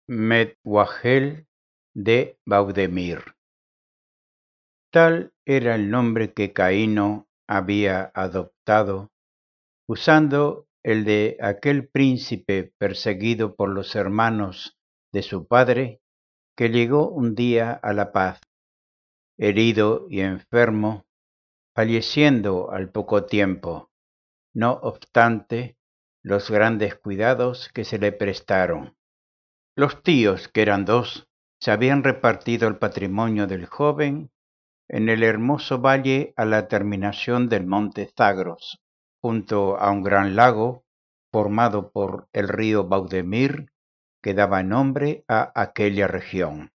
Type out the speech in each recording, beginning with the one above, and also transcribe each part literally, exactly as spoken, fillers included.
Methuahel de Baudemir. Tal era el nombre que Caíno había adoptado, usando el de aquel príncipe perseguido por los hermanos de su padre, que llegó un día a la paz, herido y enfermo, falleciendo al poco tiempo, no obstante los grandes cuidados que se le prestaron. Los tíos, que eran dos, se habían repartido el patrimonio del joven en el hermoso valle a la terminación del monte Zagros, junto a un gran lago formado por el río Baudemir, que daba nombre a aquella región.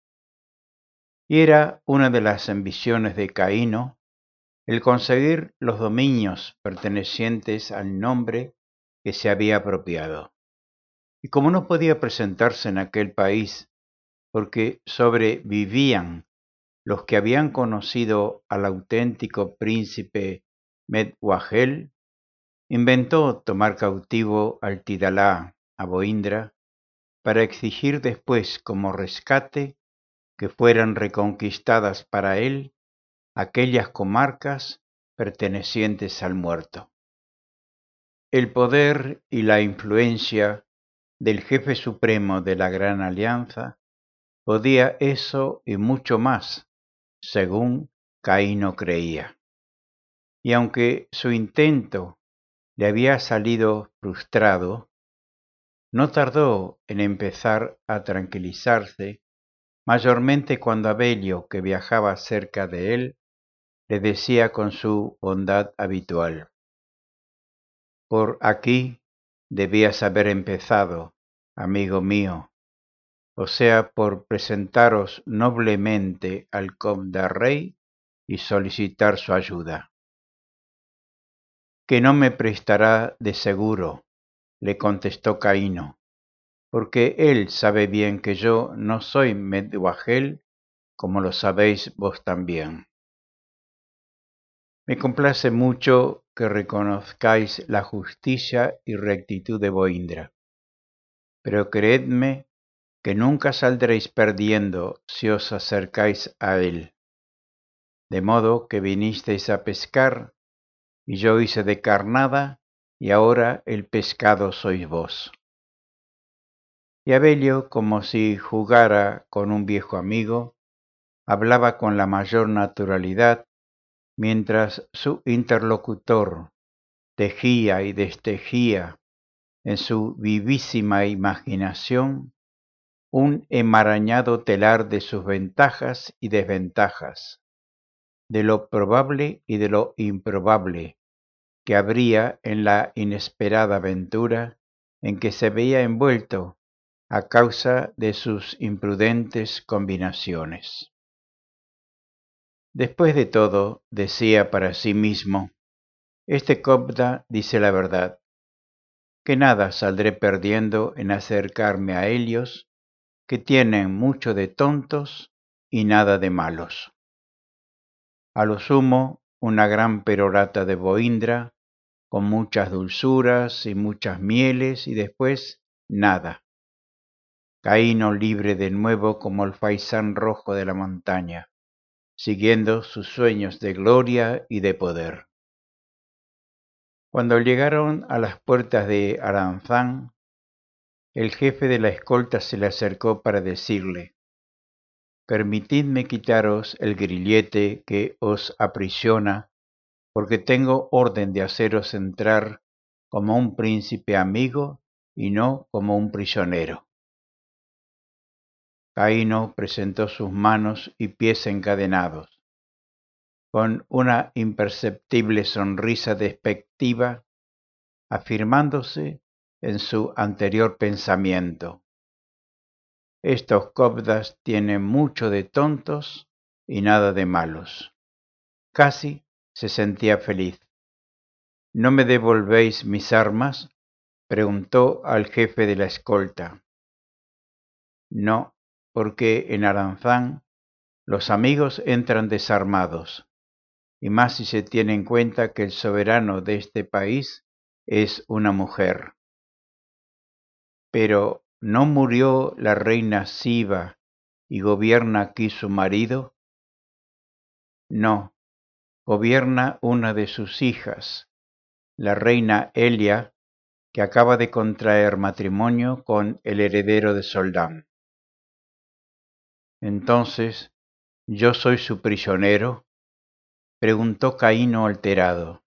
Y era una de las ambiciones de Caíno el conseguir los dominios pertenecientes al nombre que se había apropiado. Y como no podía presentarse en aquel país, porque sobrevivían los que habían conocido al auténtico príncipe Methuahel, inventó tomar cautivo al Tidalá, a Boindra, para exigir después como rescate que fueran reconquistadas para él aquellas comarcas pertenecientes al muerto. El poder y la influencia del jefe supremo de la Gran Alianza podía eso y mucho más, según Caíno creía. Y aunque su intento le había salido frustrado, no tardó en empezar a tranquilizarse, mayormente cuando Abelio, que viajaba cerca de él, le decía con su bondad habitual: «Por aquí debías haber empezado, amigo mío, o sea, por presentaros noblemente al conde rey y solicitar su ayuda». «Que no me prestará de seguro», le contestó Caíno, «porque él sabe bien que yo no soy Methuahel, como lo sabéis vos también. Me complace mucho que reconozcáis la justicia y rectitud de Boindra, pero creedme que nunca saldréis perdiendo si os acercáis a él. De modo que vinisteis a pescar, y yo hice de carnada, y ahora el pescado sois vos». Y Abelio, como si jugara con un viejo amigo, hablaba con la mayor naturalidad, mientras su interlocutor tejía y destejía en su vivísima imaginación un enmarañado telar de sus ventajas y desventajas, de lo probable y de lo improbable que habría en la inesperada aventura en que se veía envuelto a causa de sus imprudentes combinaciones. Después de todo, decía para sí mismo, este Cobda dice la verdad, que nada saldré perdiendo en acercarme a ellos, que tienen mucho de tontos y nada de malos. A lo sumo, una gran perorata de Boindra, con muchas dulzuras y muchas mieles, y después nada. Caíno libre de nuevo como el faisán rojo de la montaña, siguiendo sus sueños de gloria y de poder. Cuando llegaron a las puertas de Aranzán, el jefe de la escolta se le acercó para decirle: «Permitidme quitaros el grillete que os aprisiona, porque tengo orden de haceros entrar como un príncipe amigo y no como un prisionero». Caíno presentó sus manos y pies encadenados. Con una imperceptible sonrisa despectiva, afirmándose en su anterior pensamiento: «Estos Cobdas tienen mucho de tontos y nada de malos». Casi se sentía feliz. «¿No me devolvéis mis armas?», preguntó al jefe de la escolta. «No, porque en Aranzán los amigos entran desarmados, y más si se tiene en cuenta que el soberano de este país es una mujer». «Pero ¿no murió la reina Siba y gobierna aquí su marido? No, gobierna una de sus hijas, la reina Elia, que acaba de contraer matrimonio con el heredero de Soldán. Entonces, ¿yo soy su prisionero?, preguntó Caíno alterado.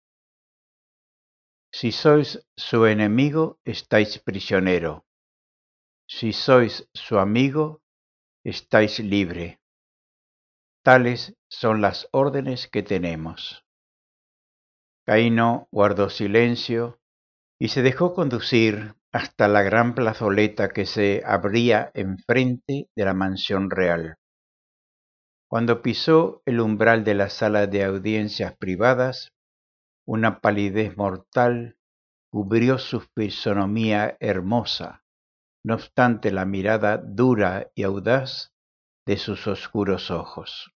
Si sois su enemigo, estáis prisionero. Si sois su amigo, estáis libre. Tales son las órdenes que tenemos. Caíno guardó silencio y se dejó conducir hasta la gran plazoleta que se abría enfrente de la mansión real. Cuando pisó el umbral de la sala de audiencias privadas, una palidez mortal cubrió su fisonomía hermosa, no obstante la mirada dura y audaz de sus oscuros ojos.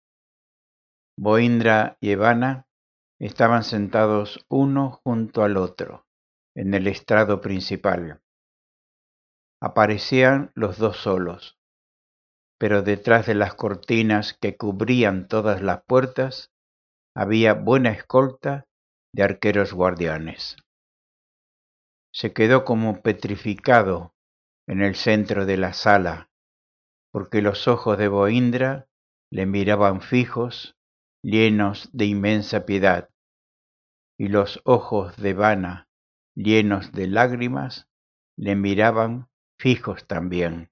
Boindra y Evanna estaban sentados uno junto al otro en el estrado principal. Aparecían los dos solos, pero detrás de las cortinas que cubrían todas las puertas había buena escolta de arqueros guardianes. Se quedó como petrificado en el centro de la sala, porque los ojos de Boindra le miraban fijos, llenos de inmensa piedad, y los ojos de Evanna, llenos de lágrimas, le miraban fijos también.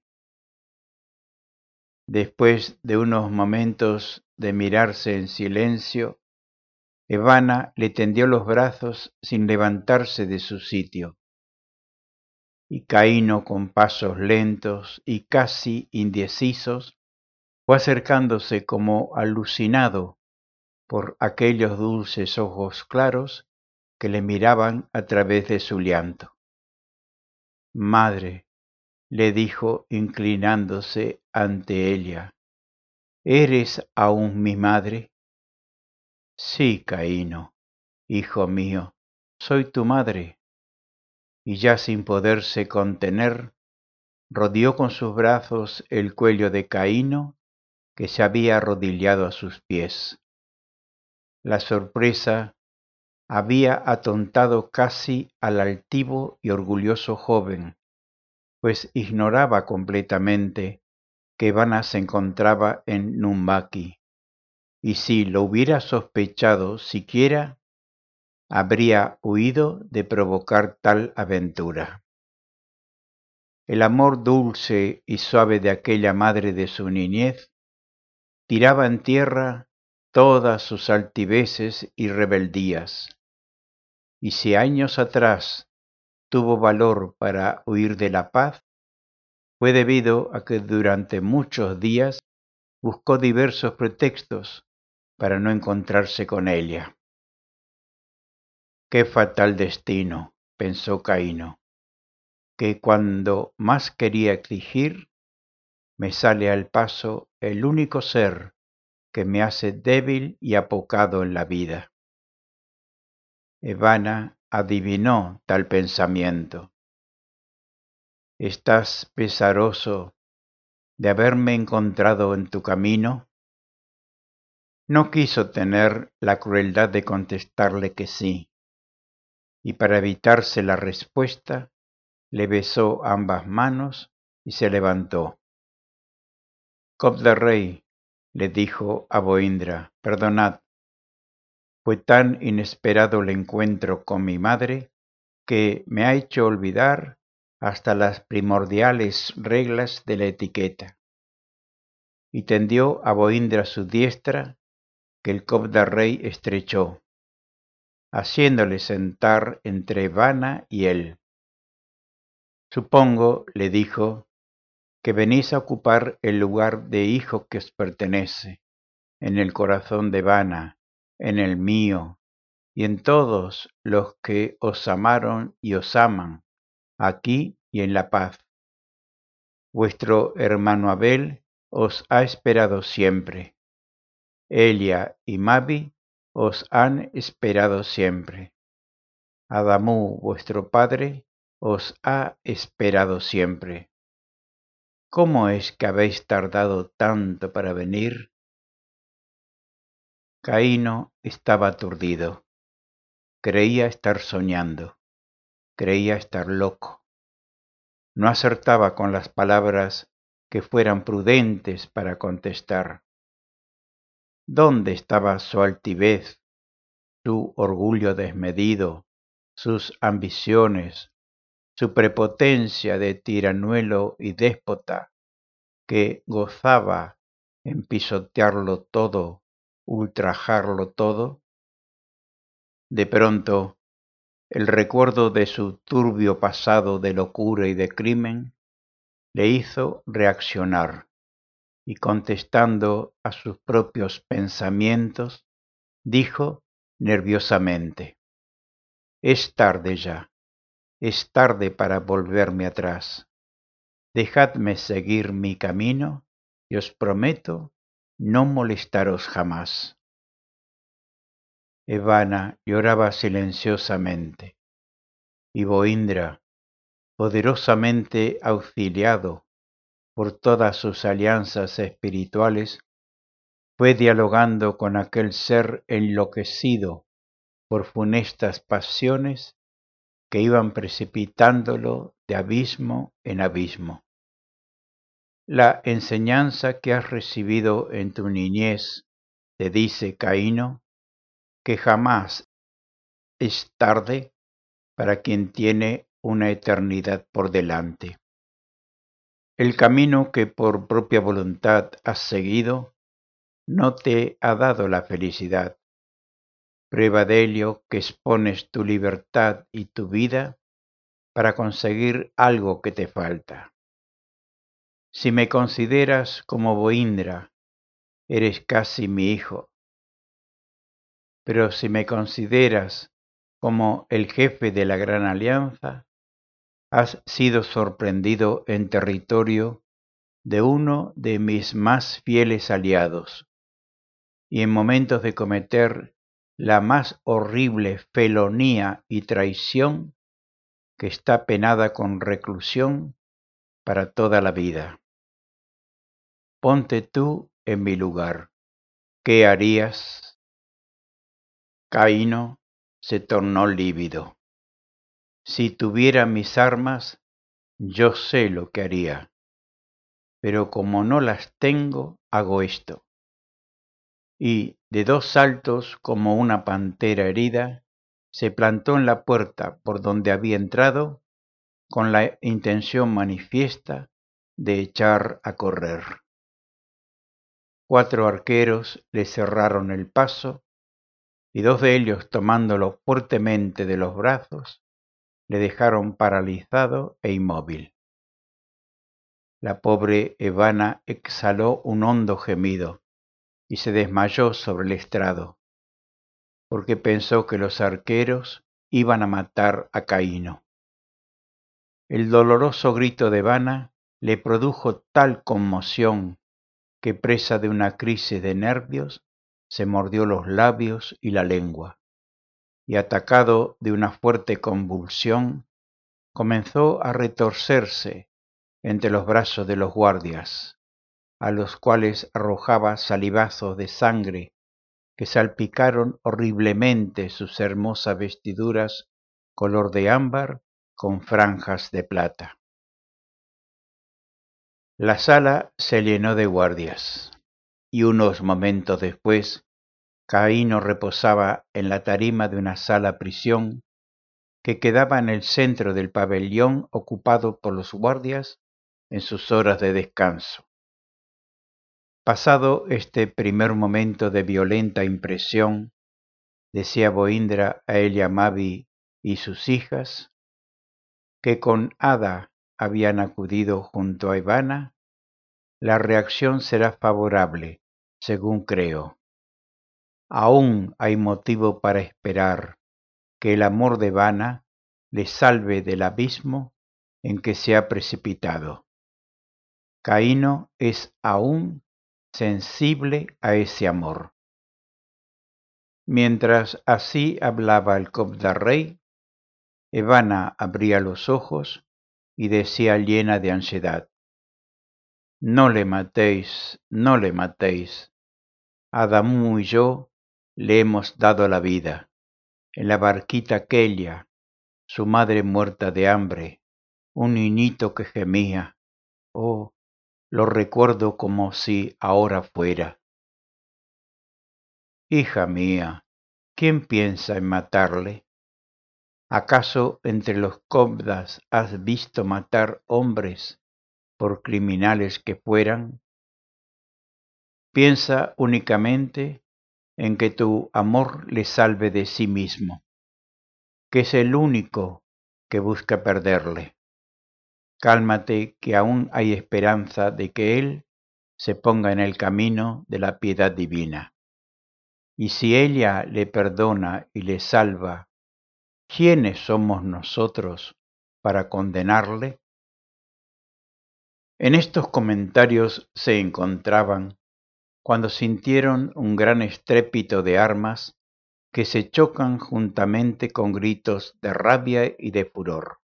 Después de unos momentos de mirarse en silencio, Evanna le tendió los brazos sin levantarse de su sitio, y Caíno, con pasos lentos y casi indecisos, fue acercándose como alucinado por aquellos dulces ojos claros que le miraban a través de su llanto. Madre, le dijo inclinándose ante ella, ¿eres aún mi madre? Sí, Caíno, hijo mío, soy tu madre. Y ya sin poderse contener, rodeó con sus brazos el cuello de Caíno, que se había arrodillado a sus pies. La sorpresa había atontado casi al altivo y orgulloso joven, pues ignoraba completamente que Evanna se encontraba en Numbaki, y si lo hubiera sospechado siquiera, habría huido de provocar tal aventura. El amor dulce y suave de aquella madre de su niñez tiraba en tierra todas sus altiveces y rebeldías, y si años atrás tuvo valor para huir de la paz, fue debido a que durante muchos días buscó diversos pretextos para no encontrarse con ella. Qué fatal destino, pensó Caíno, que cuando más quería exigir, me sale al paso el único ser que me hace débil y apocado en la vida. Evanna adivinó tal pensamiento. ¿Estás pesaroso de haberme encontrado en tu camino? No quiso tener la crueldad de contestarle que sí, y para evitarse la respuesta, le besó ambas manos y se levantó. Cob de Rey, le dijo a Boindra, perdonad, fue tan inesperado el encuentro con mi madre que me ha hecho olvidar hasta las primordiales reglas de la etiqueta. Y tendió a Boindra su diestra, que el Cob de Rey estrechó, haciéndole sentar entre Evanna y él. Supongo, le dijo, que venís a ocupar el lugar de hijo que os pertenece, en el corazón de Evanna, en el mío, y en todos los que os amaron y os aman, aquí y en la paz. Vuestro hermano Abel os ha esperado siempre. Elia y Mavi os han esperado siempre. Adamú, vuestro padre, os ha esperado siempre. ¿cómo es que habéis tardado tanto para venir? Caíno estaba aturdido. Creía estar soñando. Creía estar loco. No acertaba con las palabras que fueran prudentes para contestar. ¿Dónde estaba su altivez, su orgullo desmedido, sus ambiciones, su prepotencia de tiranuelo y déspota, que gozaba en pisotearlo todo, ultrajarlo todo? De pronto, el recuerdo de su turbio pasado de locura y de crimen le hizo reaccionar, y contestando a sus propios pensamientos, dijo nerviosamente: «Es tarde ya, es tarde para volverme atrás. Dejadme seguir mi camino y os prometo no molestaros jamás». Evanna lloraba silenciosamente, y Boindra, poderosamente auxiliado por todas sus alianzas espirituales, fue dialogando con aquel ser enloquecido por funestas pasiones que iban precipitándolo de abismo en abismo. La enseñanza que has recibido en tu niñez te dice, Caíno, que jamás es tarde para quien tiene una eternidad por delante. El camino que por propia voluntad has seguido no te ha dado la felicidad. Prueba de ello que expones tu libertad y tu vida para conseguir algo que te falta. Si me consideras como Boindra, eres casi mi hijo. Pero si me consideras como el jefe de la Gran Alianza, has sido sorprendido en territorio de uno de mis más fieles aliados, y en momentos de cometer la más horrible felonía y traición, que está penada con reclusión para toda la vida. Ponte tú en mi lugar. ¿Qué harías? Caíno se tornó lívido. Si tuviera mis armas, yo sé lo que haría, pero como no las tengo, hago esto. Y de dos saltos, como una pantera herida, se plantó en la puerta por donde había entrado, con la intención manifiesta de echar a correr. Cuatro arqueros le cerraron el paso, y dos de ellos, tomándolo fuertemente de los brazos, le dejaron paralizado e inmóvil. La pobre Evanna exhaló un hondo gemido y se desmayó sobre el estrado, porque pensó que los arqueros iban a matar a Caíno. El doloroso grito de Evanna le produjo tal conmoción que, presa de una crisis de nervios, se mordió los labios y la lengua, y atacado de una fuerte convulsión, comenzó a retorcerse entre los brazos de los guardias, a los cuales arrojaba salivazos de sangre que salpicaron horriblemente sus hermosas vestiduras color de ámbar con franjas de plata. La sala se llenó de guardias, y unos momentos después Caíno reposaba en la tarima de una sala prisión que quedaba en el centro del pabellón ocupado por los guardias en sus horas de descanso. Pasado este primer momento de violenta impresión, decía Boindra a Eliamabi y sus hijas, que con Ada habían acudido junto a Evanna, la reacción será favorable, según creo. Aún hay motivo para esperar que el amor de Evanna le salve del abismo en que se ha precipitado. Caíno es aún sensible a ese amor. Mientras así hablaba el Cobdarrey, Evanna abría los ojos y decía llena de ansiedad: No le matéis, no le matéis. Adamu y yo le hemos dado la vida. En la barquita Kelia, su madre muerta de hambre, un niñito que gemía. Oh, lo recuerdo como si ahora fuera. Hija mía, ¿quién piensa en matarle? ¿Acaso entre los cobdas has visto matar hombres, por criminales que fueran? Piensa únicamente en que tu amor le salve de sí mismo, que es el único que busca perderle. Cálmate, que aún hay esperanza de que él se ponga en el camino de la piedad divina. Y si ella le perdona y le salva, ¿quiénes somos nosotros para condenarle? En estos comentarios se encontraban cuando sintieron un gran estrépito de armas que se chocan juntamente con gritos de rabia y de furor.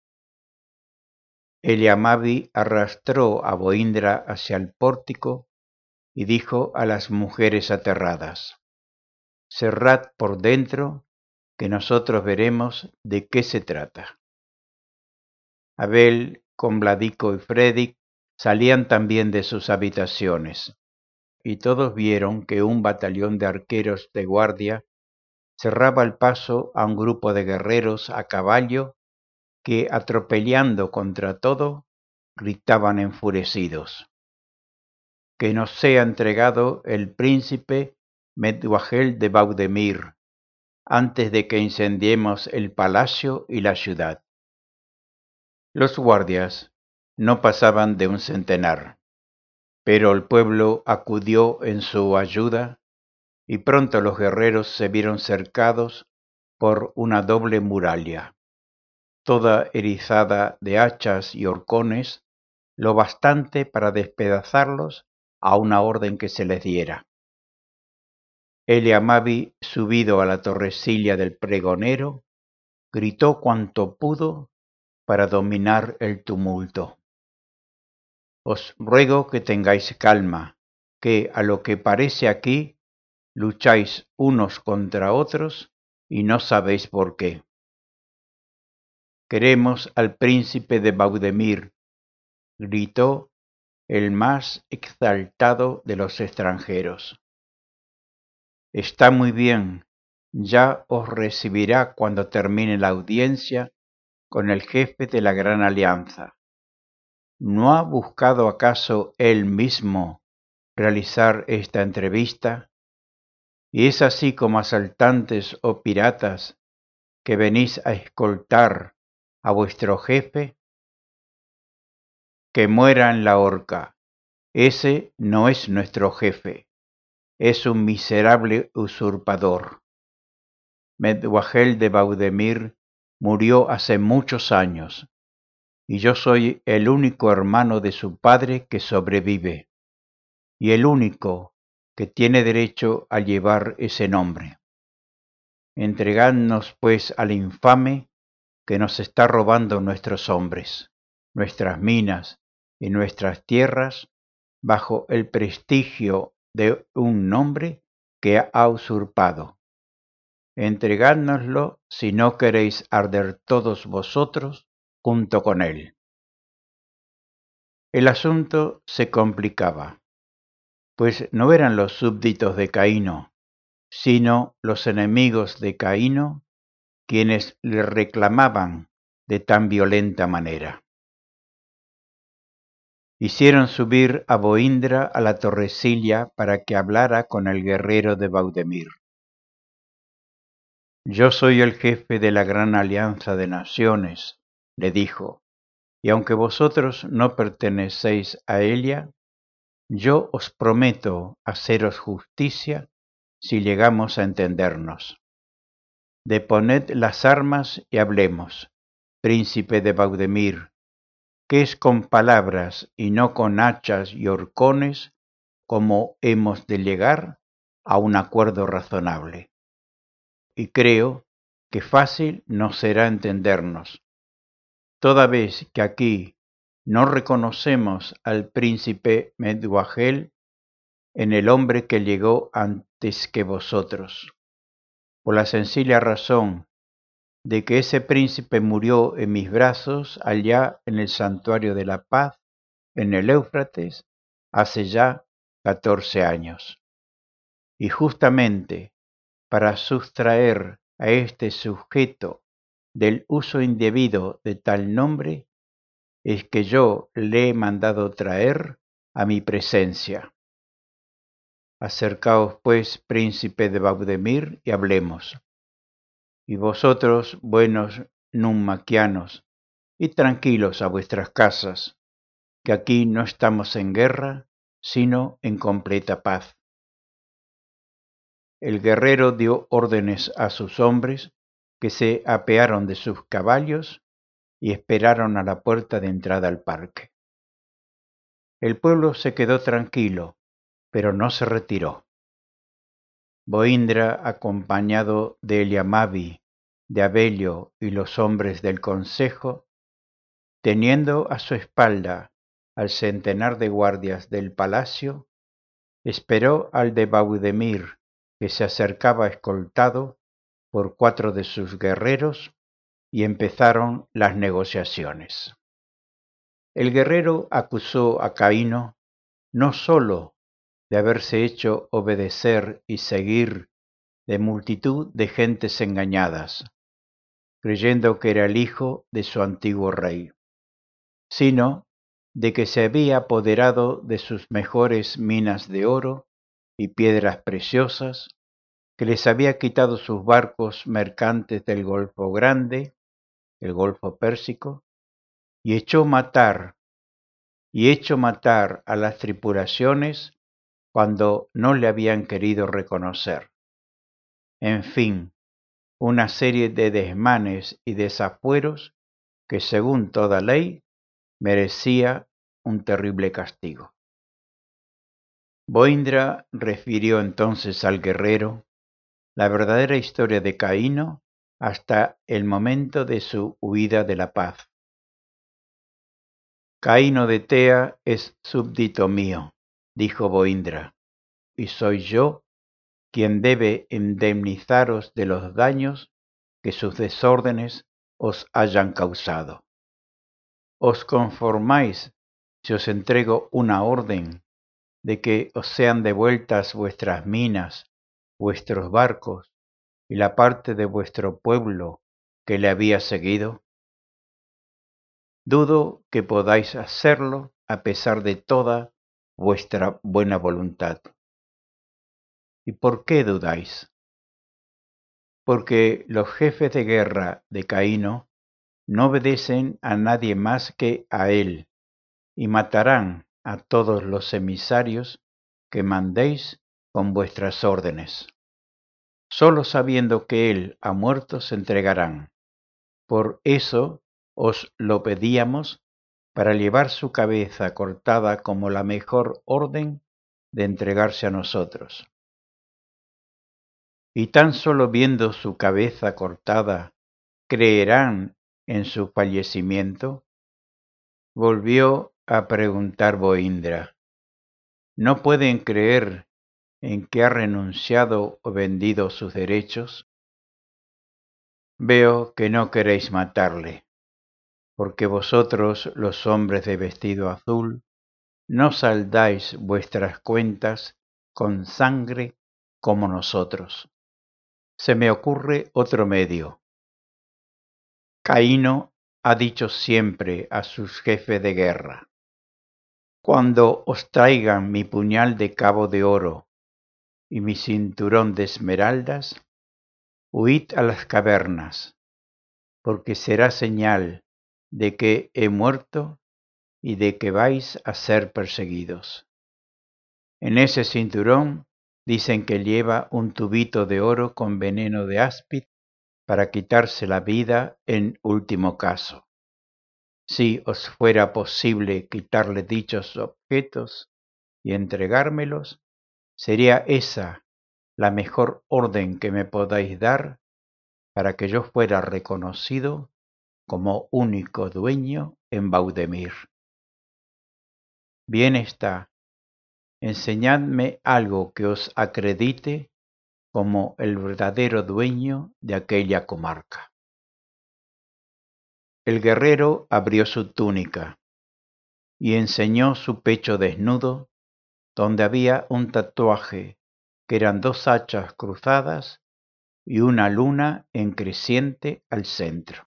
Eliamabi arrastró a Boindra hacia el pórtico y dijo a las mujeres aterradas: cerrad por dentro, que nosotros veremos de qué se trata. Abel, con Vladico y Fredic salían también de sus habitaciones, y todos vieron que un batallón de arqueros de guardia cerraba el paso a un grupo de guerreros a caballo que, atropellando contra todo, gritaban enfurecidos: que nos sea entregado el príncipe Medwagel de Baudemir, antes de que incendiemos el palacio y la ciudad. Los guardias no pasaban de un centenar, pero el pueblo acudió en su ayuda y pronto los guerreros se vieron cercados por una doble muralla, toda erizada de hachas y horcones, lo bastante para despedazarlos a una orden que se les diera. Eliamabi, subido a la torrecilla del pregonero, gritó cuanto pudo para dominar el tumulto. Os ruego que tengáis calma, que a lo que parece aquí lucháis unos contra otros y no sabéis por qué. Queremos al príncipe de Baudemir, gritó el más exaltado de los extranjeros. Está muy bien, ya os recibirá cuando termine la audiencia con el jefe de la Gran Alianza. ¿No ha buscado acaso él mismo realizar esta entrevista? ¿Y es así como asaltantes o piratas que venís a escoltar a vuestro jefe? Que muera en la horca. Ese no es nuestro jefe, es un miserable usurpador. Medwagel de Baudemir murió hace muchos años, y yo soy el único hermano de su padre que sobrevive, y el único que tiene derecho a llevar ese nombre. Entregadnos pues al infame que nos está robando nuestros hombres, nuestras minas y nuestras tierras, bajo el prestigio de un nombre que ha usurpado. Entregádnoslo si no queréis arder todos vosotros junto con él. El asunto se complicaba, pues no eran los súbditos de Caíno, sino los enemigos de Caíno quienes le reclamaban de tan violenta manera. Hicieron subir a Boindra a la torrecilla para que hablara con el guerrero de Baudemir. Yo soy el jefe de la gran alianza de naciones, le dijo, y aunque vosotros no pertenecéis a ella, yo os prometo haceros justicia si llegamos a entendernos. Deponed las armas y hablemos, príncipe de Baudemir, que es con palabras y no con hachas y horcones como hemos de llegar a un acuerdo razonable. Y creo que fácil nos será entendernos, toda vez que aquí no reconocemos al príncipe Meduagel en el hombre que llegó antes que vosotros, por la sencilla razón de que ese príncipe murió en mis brazos allá en el santuario de la paz, en el Éufrates, hace ya catorce años. Y justamente para sustraer a este sujeto del uso indebido de tal nombre, es que yo le he mandado traer a mi presencia. Acercaos pues, príncipe de Baudemir, y hablemos. Y vosotros, buenos nummaquianos, id tranquilos a vuestras casas, que aquí no estamos en guerra, sino en completa paz. El guerrero dio órdenes a sus hombres, que se apearon de sus caballos y esperaron a la puerta de entrada al parque. El pueblo se quedó tranquilo, pero no se retiró. Boindra, acompañado de Eliamabi, de Abelio y los hombres del consejo, teniendo a su espalda al centenar de guardias del palacio, esperó al de Baudemir, que se acercaba escoltado por cuatro de sus guerreros, y empezaron las negociaciones. El guerrero acusó a Caíno no sólo de haberse hecho obedecer y seguir de multitud de gentes engañadas, creyendo que era el hijo de su antiguo rey, sino de que se había apoderado de sus mejores minas de oro y piedras preciosas, que les había quitado sus barcos mercantes del Golfo Grande, el Golfo Pérsico, y echó matar, y hecho matar a las tripulaciones cuando no le habían querido reconocer. En fin, una serie de desmanes y desafueros que, según toda ley, merecía un terrible castigo. Boindra refirió entonces al guerrero la verdadera historia de Caíno hasta el momento de su huida de la paz. Caíno de Tea es súbdito mío, dijo Boindra, y soy yo quien debe indemnizaros de los daños que sus desórdenes os hayan causado. ¿Os conformáis si os entrego una orden de que os sean devueltas vuestras minas, vuestros barcos y la parte de vuestro pueblo que le había seguido? Dudo que podáis hacerlo a pesar de toda vuestra buena voluntad. ¿Y por qué dudáis? Porque los jefes de guerra de Caíno no obedecen a nadie más que a él, y matarán a todos los emisarios que mandéis con vuestras órdenes. Solo sabiendo que él ha muerto se entregarán. Por eso os lo pedíamos, para llevar su cabeza cortada como la mejor orden de entregarse a nosotros. Y tan solo viendo su cabeza cortada, ¿creerán en su fallecimiento? Volvió a preguntar Boindra. ¿No pueden creer en que ha renunciado o vendido sus derechos? Veo que no queréis matarle, porque vosotros, los hombres de vestido azul, no saldáis vuestras cuentas con sangre como nosotros. Se me ocurre otro medio. Caíno ha dicho siempre a sus jefes de guerra: cuando os traigan mi puñal de cabo de oro y mi cinturón de esmeraldas, huid a las cavernas, porque será señal de que he muerto y de que vais a ser perseguidos. En ese cinturón dicen que lleva un tubito de oro con veneno de áspid para quitarse la vida en último caso. Si os fuera posible quitarle dichos objetos y entregármelos, sería esa la mejor orden que me podáis dar para que yo fuera reconocido como único dueño en Baudemir. Bien está, enseñadme algo que os acredite como el verdadero dueño de aquella comarca. El guerrero abrió su túnica y enseñó su pecho desnudo, donde había un tatuaje que eran dos hachas cruzadas y una luna en creciente al centro.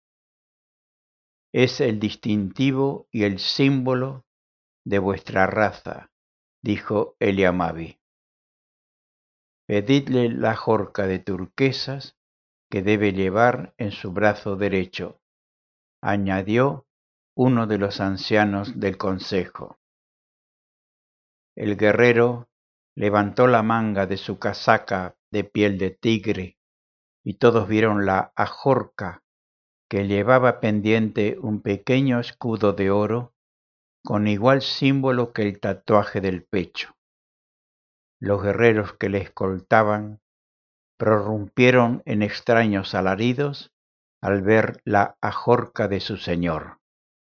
Es el distintivo y el símbolo de vuestra raza, dijo Eliamabi. Pedidle la jorca de turquesas que debe llevar en su brazo derecho, añadió uno de los ancianos del consejo. El guerrero levantó la manga de su casaca de piel de tigre y todos vieron la ajorca que llevaba pendiente un pequeño escudo de oro con igual símbolo que el tatuaje del pecho. Los guerreros que le escoltaban prorrumpieron en extraños alaridos al ver la ajorca de su señor.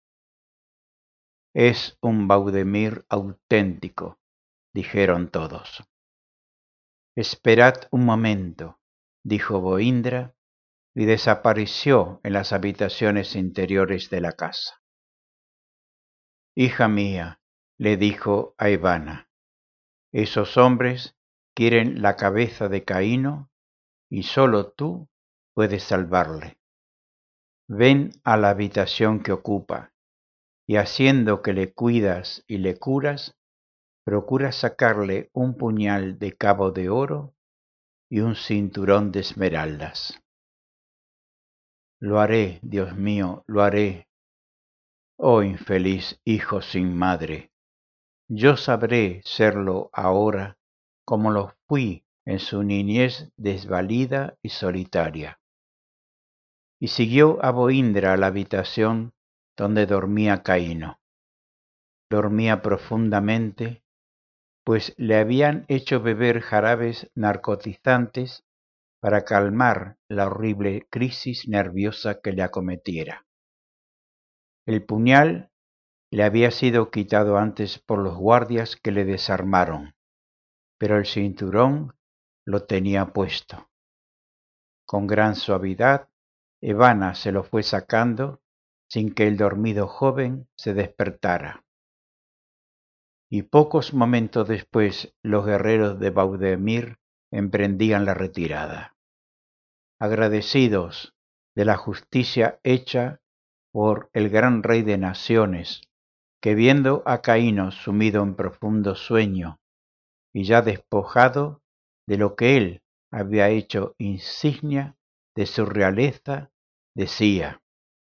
Es un Baudemir auténtico, dijeron todos. Esperad un momento, dijo Boindra, y desapareció en las habitaciones interiores de la casa. Hija mía, le dijo a Ivana, esos hombres quieren la cabeza de Caíno y solo tú puedes salvarle. Ven a la habitación que ocupa y haciendo que le cuidas y le curas, procura sacarle un puñal de cabo de oro y un cinturón de esmeraldas. Lo haré, Dios mío, lo haré. Oh infeliz hijo sin madre, yo sabré serlo ahora como lo fui en su niñez desvalida y solitaria. Y siguió a Boindra a la habitación donde dormía Caíno. Dormía profundamente, pues le habían hecho beber jarabes narcotizantes para calmar la horrible crisis nerviosa que le acometiera. El puñal le había sido quitado antes por los guardias que le desarmaron, pero el cinturón lo tenía puesto. Con gran suavidad, Ivana se lo fue sacando sin que el dormido joven se despertara. Y pocos momentos después los guerreros de Baudemir emprendían la retirada. Agradecidos de la justicia hecha por el gran rey de naciones, que viendo a Caíno sumido en profundo sueño y ya despojado de lo que él había hecho insignia de su realeza, decía: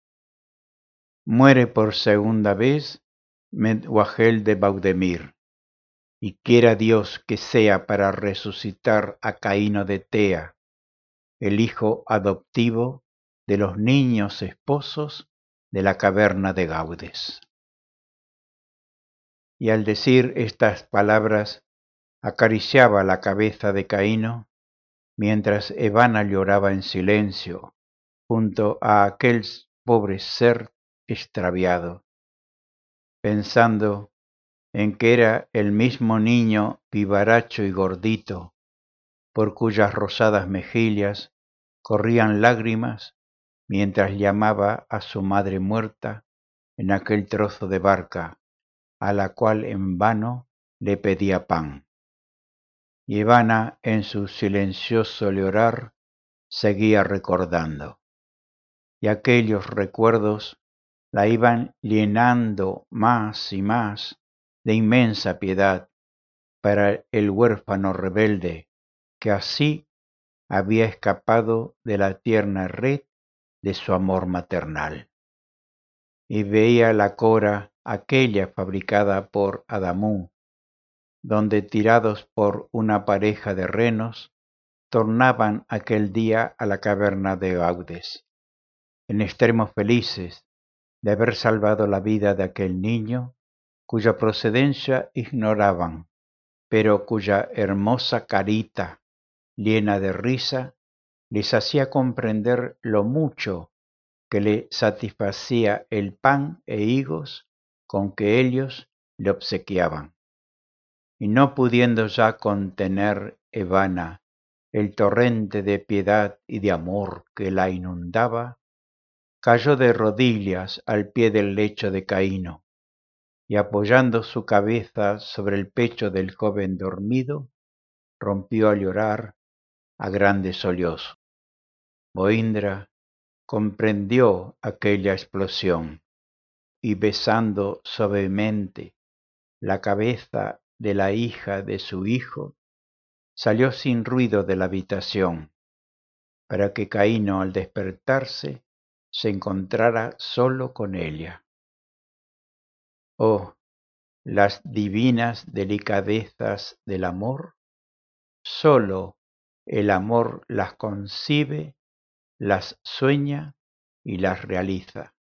muere por segunda vez Menguahel de Baudemir, y quiera Dios que sea para resucitar a Caíno de Tea, el hijo adoptivo de los niños esposos de la caverna de Gaudes. Y al decir estas palabras acariciaba la cabeza de Caíno, mientras Ivana lloraba en silencio junto a aquel pobre ser extraviado, pensando en que era el mismo niño vivaracho y gordito, por cuyas rosadas mejillas corrían lágrimas mientras llamaba a su madre muerta en aquel trozo de barca, a la cual en vano le pedía pan. Y Ivana, en su silencioso llorar, seguía recordando. Y aquellos recuerdos la iban llenando más y más de inmensa piedad para el huérfano rebelde que así había escapado de la tierna red de su amor maternal. Y veía la cora aquella fabricada por Adamú, donde tirados por una pareja de renos, tornaban aquel día a la caverna de Gaudes, en extremo felices de haber salvado la vida de aquel niño, cuya procedencia ignoraban, pero cuya hermosa carita, llena de risa, les hacía comprender lo mucho que le satisfacía el pan e higos con que ellos le obsequiaban. Y no pudiendo ya contener Evana el torrente de piedad y de amor que la inundaba, cayó de rodillas al pie del lecho de Caíno, y apoyando su cabeza sobre el pecho del joven dormido, rompió a llorar a grandes sollozos. Boindra comprendió aquella explosión y besando suavemente la cabeza de la hija de su hijo, salió sin ruido de la habitación, para que Caíno al despertarse se encontrara solo con ella. Oh, las divinas delicadezas del amor, sólo el amor las concibe, las sueña y las realiza.